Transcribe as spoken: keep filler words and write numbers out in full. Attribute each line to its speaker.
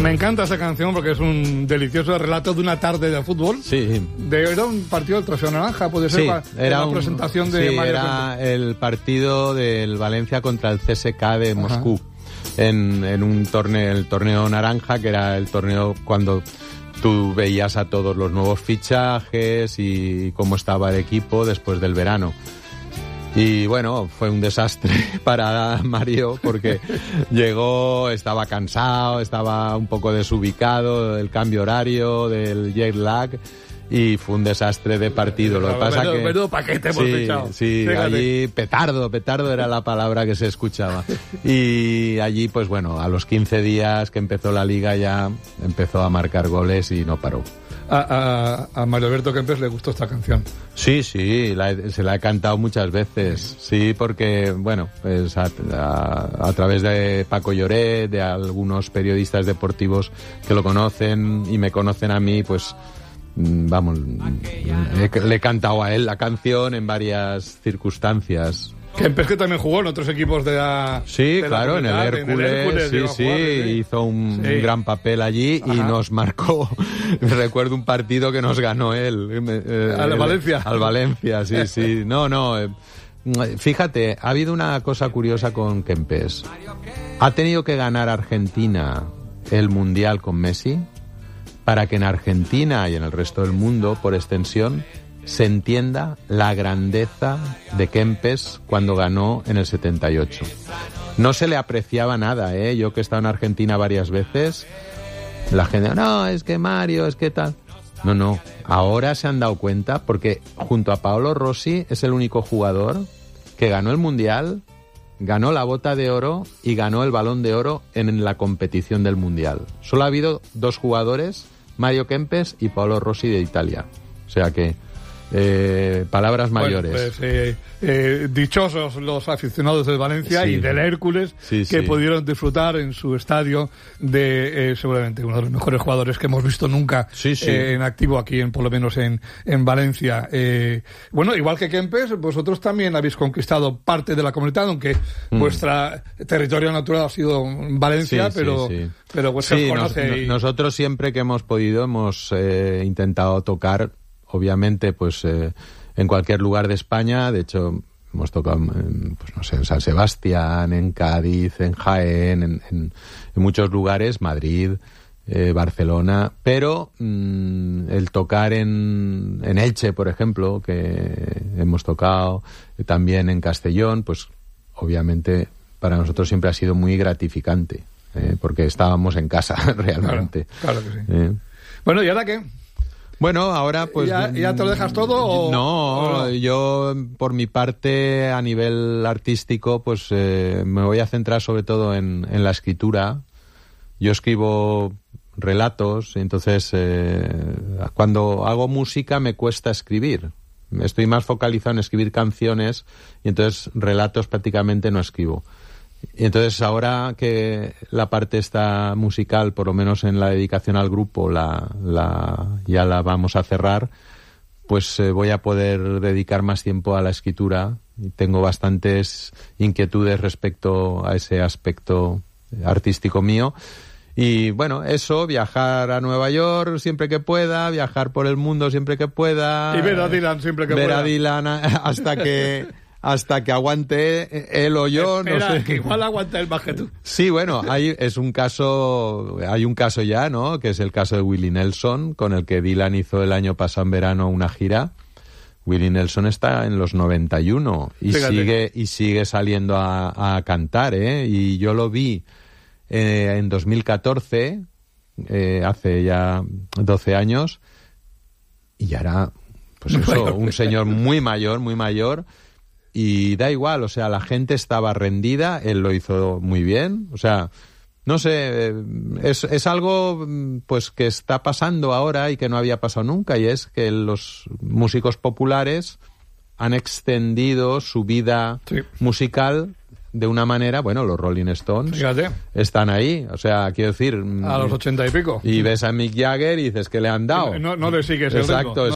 Speaker 1: Me encanta esa canción porque es un delicioso relato de una tarde de fútbol.
Speaker 2: Sí.
Speaker 1: De, era un partido del Trofeo Naranja, puede ser.
Speaker 2: Sí,
Speaker 1: la,
Speaker 2: era
Speaker 1: la
Speaker 2: un,
Speaker 1: presentación de
Speaker 2: sí,
Speaker 1: Mario
Speaker 2: era
Speaker 1: Kempes.
Speaker 2: el partido del Valencia contra el C S K de Moscú. En, en un torneo, el torneo Naranja, que era el torneo cuando tú veías a todos los nuevos fichajes y cómo estaba el equipo después del verano. Y bueno, fue un desastre para Mario porque llegó, estaba cansado, estaba un poco desubicado, el cambio horario, del jet lag, y fue un desastre de partido. Lo que pasa
Speaker 1: menudo,
Speaker 2: que...
Speaker 1: menudo paquete hemos
Speaker 2: sí,
Speaker 1: fichado.
Speaker 2: sí,
Speaker 1: Fíjate.
Speaker 2: allí petardo, petardo era la palabra que se escuchaba. Y allí, pues bueno, a los quince días que empezó la liga ya empezó a marcar goles y no paró.
Speaker 1: A, a, a Mario Alberto Kempes le gustó esta canción.
Speaker 2: Sí, sí, la he, se la he cantado muchas veces. Sí, porque, bueno, pues a, a, a través de Paco Lloret, de algunos periodistas deportivos que lo conocen y me conocen a mí, pues vamos, he, le he cantado a él la canción en varias circunstancias.
Speaker 1: Kempes que también jugó en otros equipos de la...
Speaker 2: Sí,
Speaker 1: de
Speaker 2: claro,
Speaker 1: la
Speaker 2: en el Hércules,
Speaker 1: en el Hércules
Speaker 2: sí, sí,
Speaker 1: jugar, sí,
Speaker 2: hizo un
Speaker 1: sí.
Speaker 2: gran papel allí. Ajá. Y nos marcó, recuerdo un partido que nos ganó él.
Speaker 1: Eh, ¿Al Valencia?
Speaker 2: Al Valencia, sí, sí. No, no, eh, fíjate, ha habido una cosa curiosa con Kempes. Ha tenido que ganar Argentina el Mundial con Messi para que en Argentina y en el resto del mundo, por extensión, se entienda la grandeza de Kempes cuando ganó en el setenta y ocho. No se le apreciaba nada, ¿eh? Yo que he estado en Argentina varias veces, la gente, no, es que Mario, es que tal... No, no, ahora se han dado cuenta porque junto a Paolo Rossi es el único jugador que ganó el Mundial, ganó la Bota de Oro y ganó el Balón de Oro en la competición del Mundial. Solo ha habido dos jugadores, Mario Kempes y Paolo Rossi de Italia. O sea que... Eh, palabras mayores.
Speaker 1: Bueno, pues, eh, eh, dichosos los aficionados del Valencia, sí, y del Hércules,
Speaker 2: sí,
Speaker 1: que
Speaker 2: sí.
Speaker 1: pudieron disfrutar en su estadio de eh, seguramente uno de los mejores jugadores que hemos visto nunca
Speaker 2: sí, sí.
Speaker 1: Eh, en activo aquí, en, por lo menos en, en Valencia. Eh, bueno, igual que Kempes, vosotros también habéis conquistado parte de la comunidad, aunque mm. vuestra territorio natural ha sido Valencia,
Speaker 2: sí,
Speaker 1: pero,
Speaker 2: sí, sí.
Speaker 1: pero pues
Speaker 2: sí,
Speaker 1: se os conoce.
Speaker 2: Nos,
Speaker 1: y...
Speaker 2: Nosotros siempre que hemos podido hemos eh, intentado tocar, obviamente, pues eh, en cualquier lugar de España. De hecho, hemos tocado en, pues no sé, en San Sebastián, en Cádiz, en Jaén, en, en, en muchos lugares, Madrid, eh, Barcelona. Pero mmm, el tocar en, en Elche, por ejemplo, que hemos tocado, eh, también en Castellón, pues obviamente para nosotros siempre ha sido muy gratificante, eh, porque estábamos en casa realmente.
Speaker 1: Claro, claro que sí.
Speaker 2: Eh.
Speaker 1: Bueno, ¿y ahora qué?
Speaker 2: Bueno, ahora pues...
Speaker 1: ¿Ya, ya te lo dejas todo o...?
Speaker 2: No,
Speaker 1: o no?
Speaker 2: Yo por mi parte a nivel artístico pues eh, me voy a centrar sobre todo en, en la escritura. Yo escribo relatos, entonces eh, cuando hago música me cuesta escribir. Estoy más focalizado en escribir canciones y entonces relatos prácticamente no escribo. Y entonces ahora que la parte esta musical, por lo menos en la dedicación al grupo, la, la ya la vamos a cerrar, pues eh, voy a poder dedicar más tiempo a la escritura. Y tengo bastantes inquietudes respecto a ese aspecto artístico mío. Y bueno, eso, viajar a Nueva York siempre que pueda, viajar por el mundo siempre que pueda.
Speaker 1: Y ver a Dylan siempre que
Speaker 2: ver
Speaker 1: pueda.
Speaker 2: Ver a Dylan hasta que... hasta que aguante él o yo.
Speaker 1: Espera,
Speaker 2: no sé.
Speaker 1: Que igual aguanta él más que tú.
Speaker 2: Sí, bueno, hay, es un caso, hay un caso ya, ¿no? Que es el caso de Willie Nelson, con el que Dylan hizo el año pasado en verano una gira. Willie Nelson está en los noventa y uno y
Speaker 1: Fíjate.
Speaker 2: sigue y sigue saliendo a, a cantar, ¿eh? Y yo lo vi eh, en dos mil catorce, eh, hace ya doce años, y ya era, pues eso, un señor muy mayor, muy mayor. Y da igual, o sea, la gente estaba rendida, él lo hizo muy bien, o sea, no sé, es, es algo pues que está pasando ahora y que no había pasado nunca, y es que los músicos populares han extendido su vida sí. musical de una manera, bueno, los Rolling Stones
Speaker 1: Fíjate.
Speaker 2: están ahí, o sea, quiero decir...
Speaker 1: A los ochenta y pico.
Speaker 2: Y ves a Mick Jagger y dices que le han dado.
Speaker 1: No, no le sigues
Speaker 2: Exacto,
Speaker 1: el ritmo.